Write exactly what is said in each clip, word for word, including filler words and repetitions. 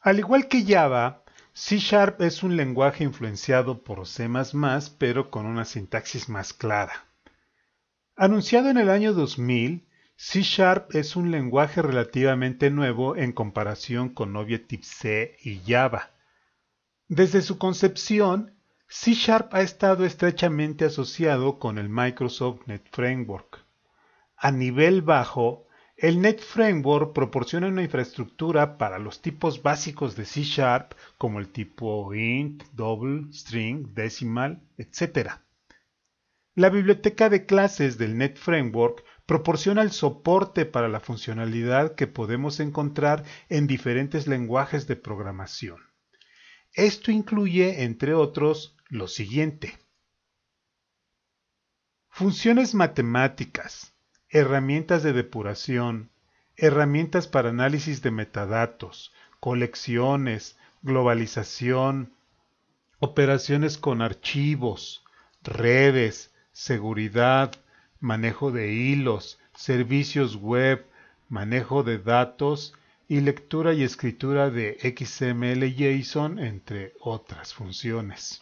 Al igual que Java, C Sharp es un lenguaje influenciado por C más más, pero con una sintaxis más clara. Anunciado en el año dos mil, C Sharp es un lenguaje relativamente nuevo en comparación con Objective-C y Java. Desde su concepción, C Sharp ha estado estrechamente asociado con el Microsoft Net Framework. A nivel bajo, el Net Framework proporciona una infraestructura para los tipos básicos de C Sharp como el tipo int, double, string, decimal, etcétera. La biblioteca de clases del Net Framework proporciona el soporte para la funcionalidad que podemos encontrar en diferentes lenguajes de programación. Esto incluye, entre otros, lo siguiente: funciones matemáticas, herramientas de depuración, herramientas para análisis de metadatos, colecciones, globalización, operaciones con archivos, redes, seguridad, manejo de hilos, servicios web, manejo de datos y lectura y escritura de X M L JSON, entre otras funciones.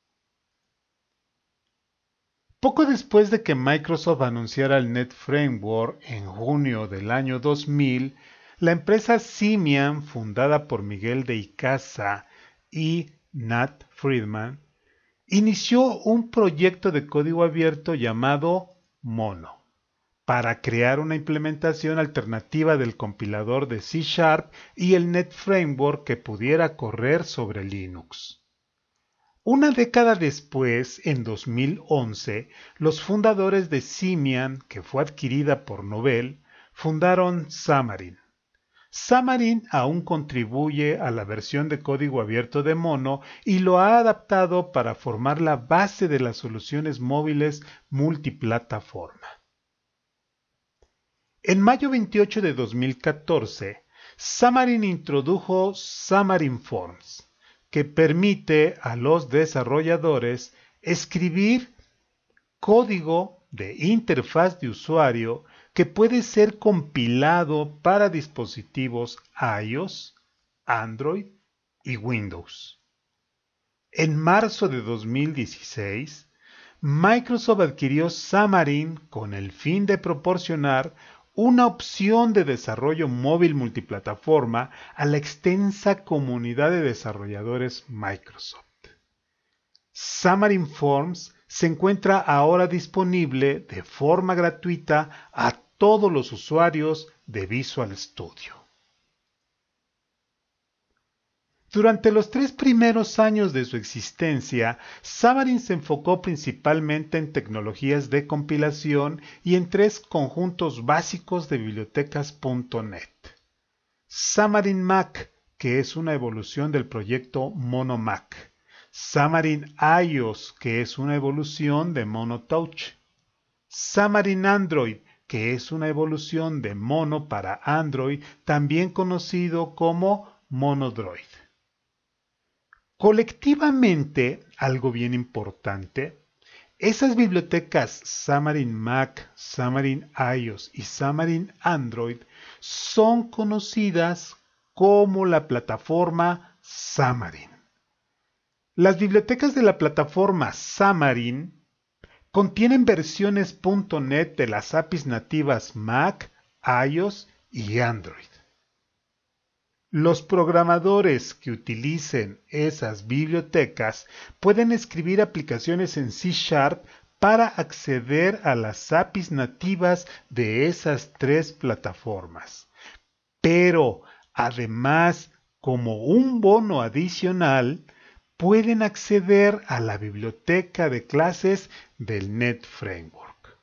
Poco después de que Microsoft anunciara el Net Framework en junio del año dos mil, la empresa Simian, fundada por Miguel de Icaza y Nat Friedman, inició un proyecto de código abierto llamado Mono, para crear una implementación alternativa del compilador de C Sharp y el Net Framework que pudiera correr sobre Linux. Una década después, en dos mil once, los fundadores de Simian, que fue adquirida por Novell, fundaron Xamarin. Xamarin aún contribuye a la versión de código abierto de Mono y lo ha adaptado para formar la base de las soluciones móviles multiplataforma. En mayo veintiocho de dos mil catorce, Xamarin introdujo Xamarin Forms, que permite a los desarrolladores escribir código de interfaz de usuario que puede ser compilado para dispositivos iOS, Android y Windows. En marzo de dos mil dieciséis, Microsoft adquirió Xamarin con el fin de proporcionar una opción de desarrollo móvil multiplataforma a la extensa comunidad de desarrolladores Microsoft. Xamarin Forms se encuentra ahora disponible de forma gratuita a todos los usuarios de Visual Studio. Durante los tres primeros años de su existencia, Xamarin se enfocó principalmente en tecnologías de compilación y en tres conjuntos básicos de bibliotecas punto net. Xamarin Mac, que es una evolución del proyecto Mono Mac. Xamarin iOS, que es una evolución de Mono Touch. Xamarin Android, que es una evolución de Mono para Android, también conocido como Monodroid. Colectivamente, algo bien importante, esas bibliotecas Xamarin Mac, Xamarin iOS y Xamarin Android son conocidas como la plataforma Xamarin. Las bibliotecas de la plataforma Xamarin contienen versiones .NET de las A P Is nativas Mac, iOS y Android. Los programadores que utilicen esas bibliotecas pueden escribir aplicaciones en C Sharp para acceder a las A P Is nativas de esas tres plataformas. Pero, además, como un bono adicional, pueden acceder a la biblioteca de clases del Net Framework.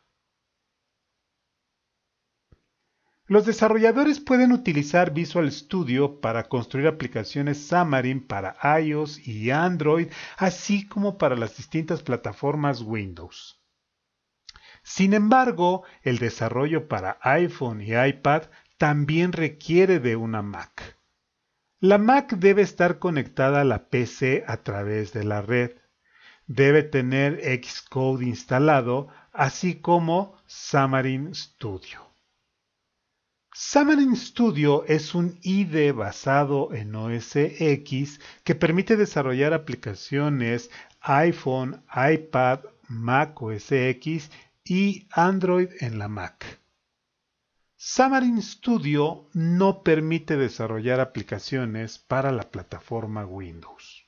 Los desarrolladores pueden utilizar Visual Studio para construir aplicaciones Xamarin para iOS y Android, así como para las distintas plataformas Windows. Sin embargo, el desarrollo para iPhone y iPad también requiere de una Mac. La Mac debe estar conectada a la P C a través de la red. Debe tener Xcode instalado, así como Xamarin Studio. Xamarin Studio es un I D E basado en O S X que permite desarrollar aplicaciones iPhone, iPad, Mac O S X y Android en la Mac. Xamarin Studio no permite desarrollar aplicaciones para la plataforma Windows.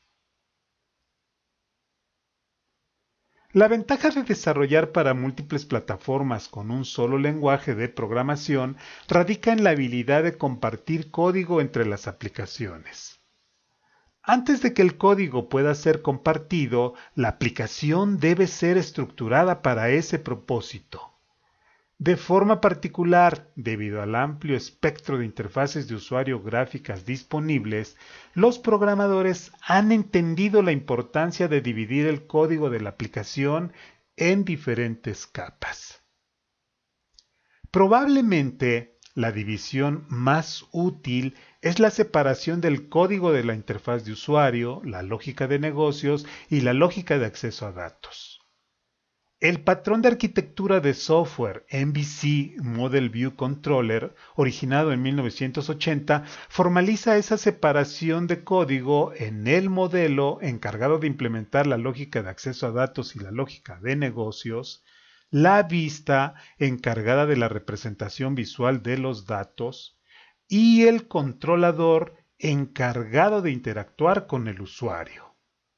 La ventaja de desarrollar para múltiples plataformas con un solo lenguaje de programación radica en la habilidad de compartir código entre las aplicaciones. Antes de que el código pueda ser compartido, la aplicación debe ser estructurada para ese propósito. De forma particular, debido al amplio espectro de interfaces de usuario gráficas disponibles, los programadores han entendido la importancia de dividir el código de la aplicación en diferentes capas. Probablemente, la división más útil es la separación del código de la interfaz de usuario, la lógica de negocios y la lógica de acceso a datos. El patrón de arquitectura de software M V C Model View Controller, originado en mil novecientos ochenta, formaliza esa separación de código en el modelo encargado de implementar la lógica de acceso a datos y la lógica de negocios, la vista encargada de la representación visual de los datos y el controlador encargado de interactuar con el usuario.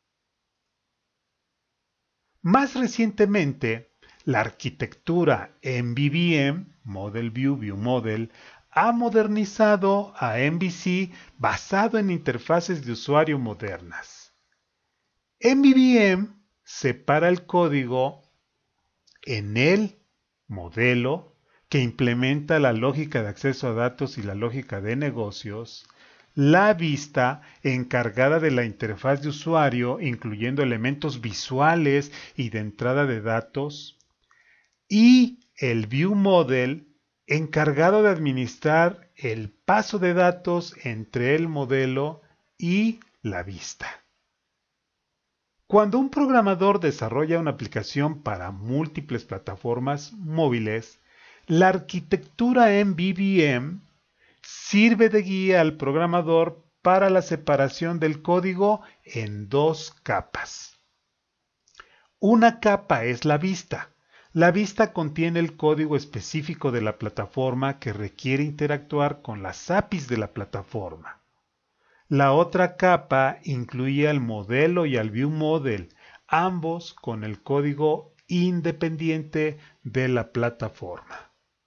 Más recientemente, la arquitectura M V V M, Model View View Model, ha modernizado a M V C basado en interfaces de usuario modernas. M V V M separa el código en el modelo que implementa la lógica de acceso a datos y la lógica de negocios, la vista encargada de la interfaz de usuario, incluyendo elementos visuales y de entrada de datos, y el View Model encargado de administrar el paso de datos entre el modelo y la vista. Cuando un programador desarrolla una aplicación para múltiples plataformas móviles, la arquitectura M V V M sirve de guía al programador para la separación del código en dos capas. Una capa es la vista. La vista contiene el código específico de la plataforma que requiere interactuar con las A P Is de la plataforma. La otra capa incluye al modelo y al View Model, ambos con el código independiente de la plataforma.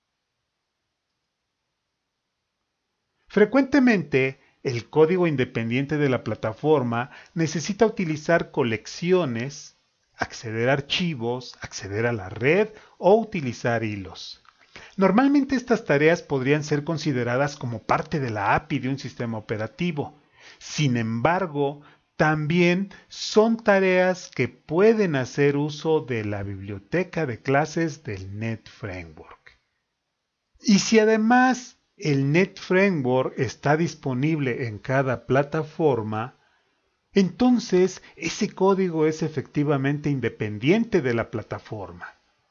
Frecuentemente, el código independiente de la plataforma necesita utilizar colecciones, acceder a archivos, acceder a la red o utilizar hilos. Normalmente estas tareas podrían ser consideradas como parte de la A P I de un sistema operativo. Sin embargo, también son tareas que pueden hacer uso de la biblioteca de clases del NetFramework. Y si además el NetFramework está disponible en cada plataforma, entonces ese código es efectivamente independiente de la plataforma.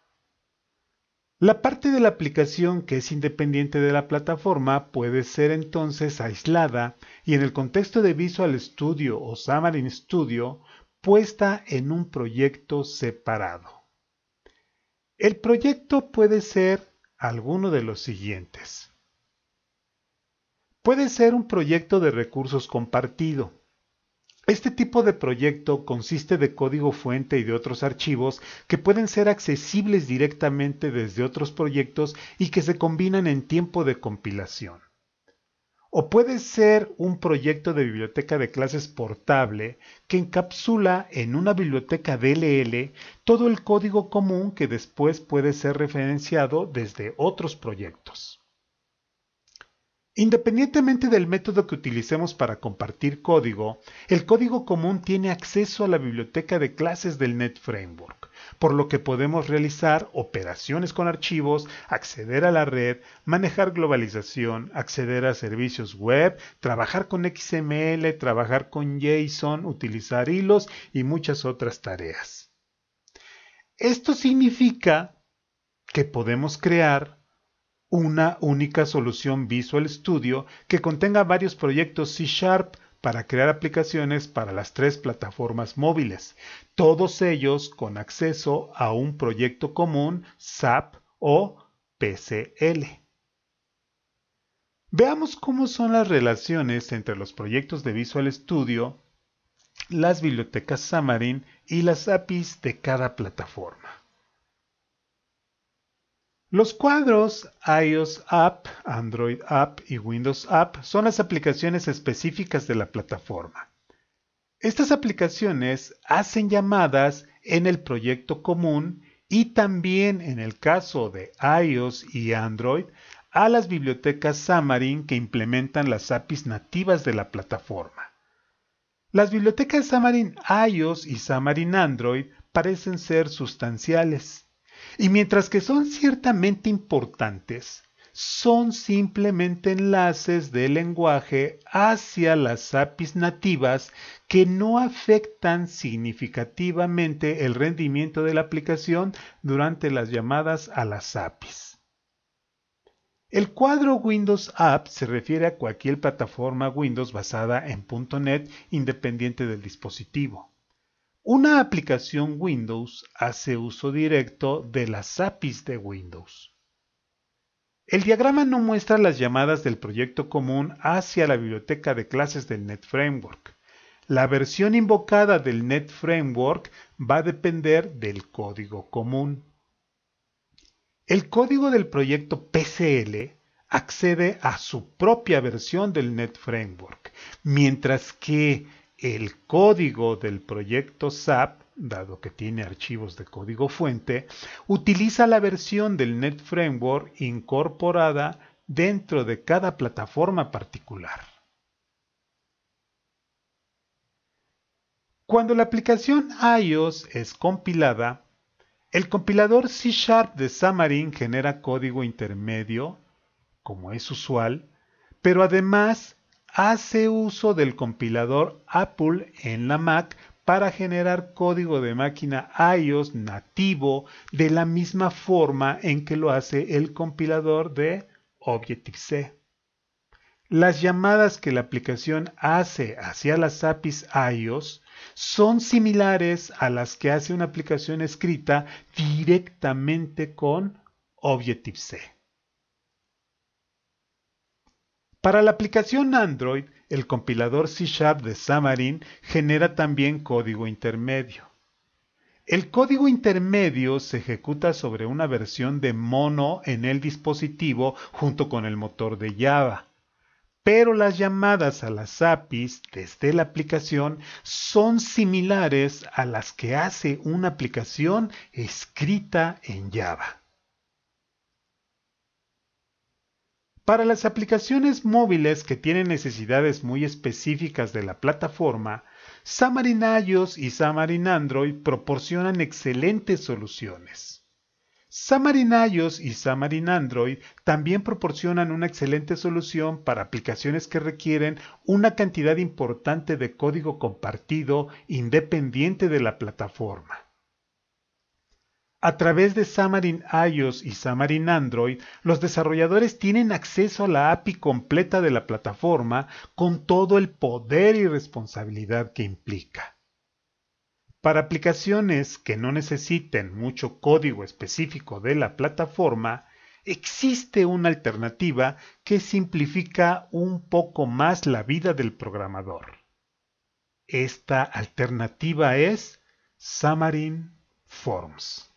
La parte de la aplicación que es independiente de la plataforma puede ser entonces aislada y en el contexto de Visual Studio o Xamarin Studio puesta en un proyecto separado. El proyecto puede ser alguno de los siguientes. Puede ser un proyecto de recursos compartido. Este tipo de proyecto consiste de código fuente y de otros archivos que pueden ser accesibles directamente desde otros proyectos y que se combinan en tiempo de compilación. O puede ser un proyecto de biblioteca de clases portable que encapsula en una biblioteca D L L todo el código común que después puede ser referenciado desde otros proyectos. Independientemente del método que utilicemos para compartir código, el código común tiene acceso a la biblioteca de clases del NetFramework, por lo que podemos realizar operaciones con archivos, acceder a la red, manejar globalización, acceder a servicios web, trabajar con X M L, trabajar con JSON, utilizar hilos y muchas otras tareas. Esto significa que podemos crear una única solución Visual Studio que contenga varios proyectos C Sharp para crear aplicaciones para las tres plataformas móviles, todos ellos con acceso a un proyecto común S A P o P C L. Veamos cómo son las relaciones entre los proyectos de Visual Studio, las bibliotecas Xamarin y las A P Is de cada plataforma. Los cuadros iOS App, Android App y Windows App son las aplicaciones específicas de la plataforma. Estas aplicaciones hacen llamadas en el proyecto común y también en el caso de iOS y Android a las bibliotecas Xamarin que implementan las A P Is nativas de la plataforma. Las bibliotecas Xamarin iOS y Xamarin Android parecen ser sustanciales, y mientras que son ciertamente importantes, son simplemente enlaces del lenguaje hacia las A P Is nativas que no afectan significativamente el rendimiento de la aplicación durante las llamadas a las A P Is. El cuadro Windows App se refiere a cualquier plataforma Windows basada en punto net independiente del dispositivo. Una aplicación Windows hace uso directo de las A P Is de Windows. El diagrama no muestra las llamadas del proyecto común hacia la biblioteca de clases del Net Framework. La versión invocada del Net Framework va a depender del código común. El código del proyecto P C L accede a su propia versión del Net Framework, mientras que el código del proyecto S A P, dado que tiene archivos de código fuente, utiliza la versión del Net Framework incorporada dentro de cada plataforma particular. Cuando la aplicación iOS es compilada, el compilador C Sharp de Xamarin genera código intermedio, como es usual, pero además hace uso del compilador Apple en la Mac para generar código de máquina iOS nativo de la misma forma en que lo hace el compilador de Objective-C. Las llamadas que la aplicación hace hacia las A P Is iOS son similares a las que hace una aplicación escrita directamente con Objective-C. Para la aplicación Android, el compilador C Sharp de Xamarin genera también código intermedio. El código intermedio se ejecuta sobre una versión de mono en el dispositivo junto con el motor de Java. Pero las llamadas a las A P Is desde la aplicación son similares a las que hace una aplicación escrita en Java. Para las aplicaciones móviles que tienen necesidades muy específicas de la plataforma, Xamarin iOS y Xamarin Android proporcionan excelentes soluciones. Xamarin iOS y Xamarin Android también proporcionan una excelente solución para aplicaciones que requieren una cantidad importante de código compartido independiente de la plataforma. A través de Xamarin iOS y Xamarin Android, los desarrolladores tienen acceso a la A P I completa de la plataforma con todo el poder y responsabilidad que implica. Para aplicaciones que no necesiten mucho código específico de la plataforma, existe una alternativa que simplifica un poco más la vida del programador. Esta alternativa es Xamarin Forms.